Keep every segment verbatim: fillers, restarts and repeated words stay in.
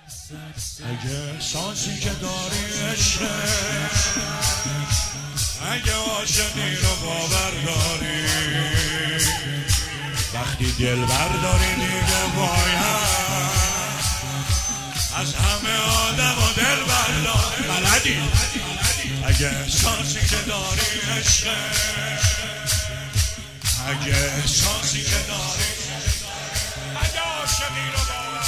اگه احساسی که داری عشقه، اگه عاشقی رو باور داری، وقتی دل برداری دیگه باید از همه آدم و دل برداری. بلدی اگه احساسی که داری عشقه، اگه احساسی که داری، اگه عاشقی رو باور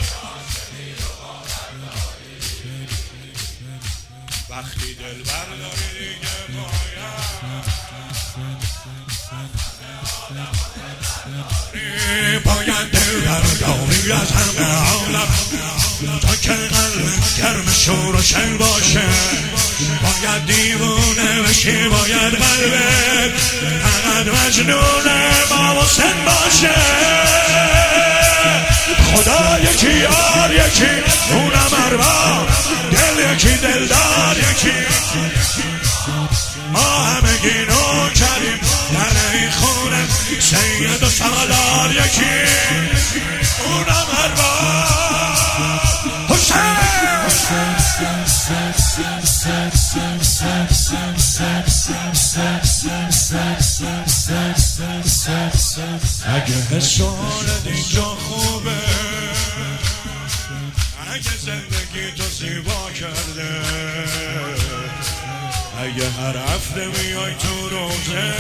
وقتی دل برداری دیگه باید باید دل برداری از همه عالم تا که قلب گرم شور و شن باشه. باید دیوونه بشی، باید قلبت فقط مجنون ما و سن باشه. خدا یکی، یار یکی، اونم ارباب، دل یکی، دلدار یکی، ما همگی نوکریم در این خونه، سید و سالار یکی، اونم ارباب حسین. اگه حسالت اینجا خوبه، اگه زندگی تو زیبا کرده، اگه هر هفته میای تو روزه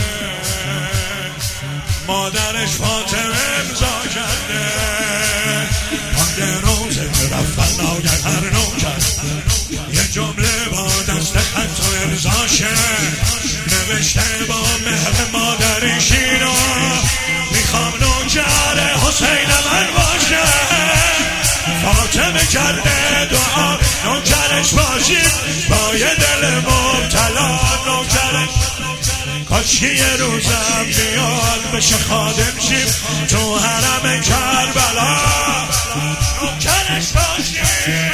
مادرش فاطمه امضا کرده، پای روزه رفت ناگه هر نو کرد یه جمله با دست خط و امضاشه، نوشته با مهر مادریشینا میخوام نوکر حسین من باشه. فاطمه کرده دعا نوکرش باشیم، با یه دل مبتلا نوکرش، کاشکی یه روزم بیاد بشه خادم شیم تو حرم کربلا، نوکرش باشیم.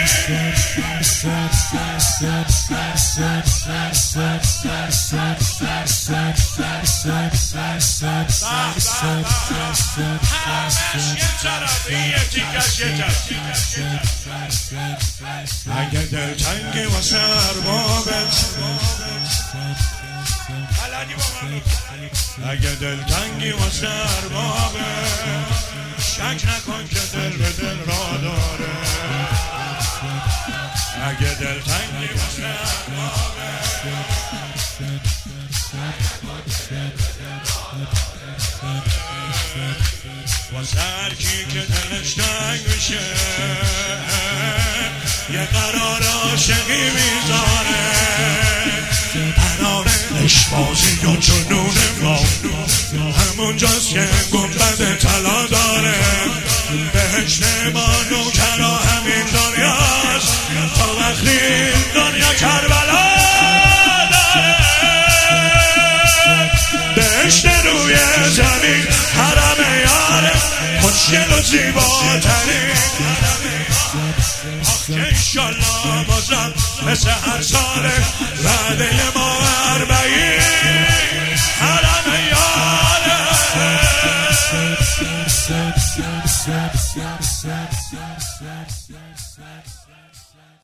اگه دلتنگی واسه اربابت، اگه دلتنگی واسه اربابت، شک نکن که دل به دل را داره. اگه دلتنگی واسه اربابت، واسه هر کی که دلش تنگ میشه یه قرار عاشقی میذاره، قرار عشق‌بازی و جنون ما همونجاست که گنبد طلا داره. بهشت ما نوکرا همین دنیاست تا وقتی دنیا کربلا داره. بهشت روی زمین حرم یاره، خوشگل و زیباترین آخ که انشالله بازم مثل هر ساله وعده ما اربعین حرم یاره.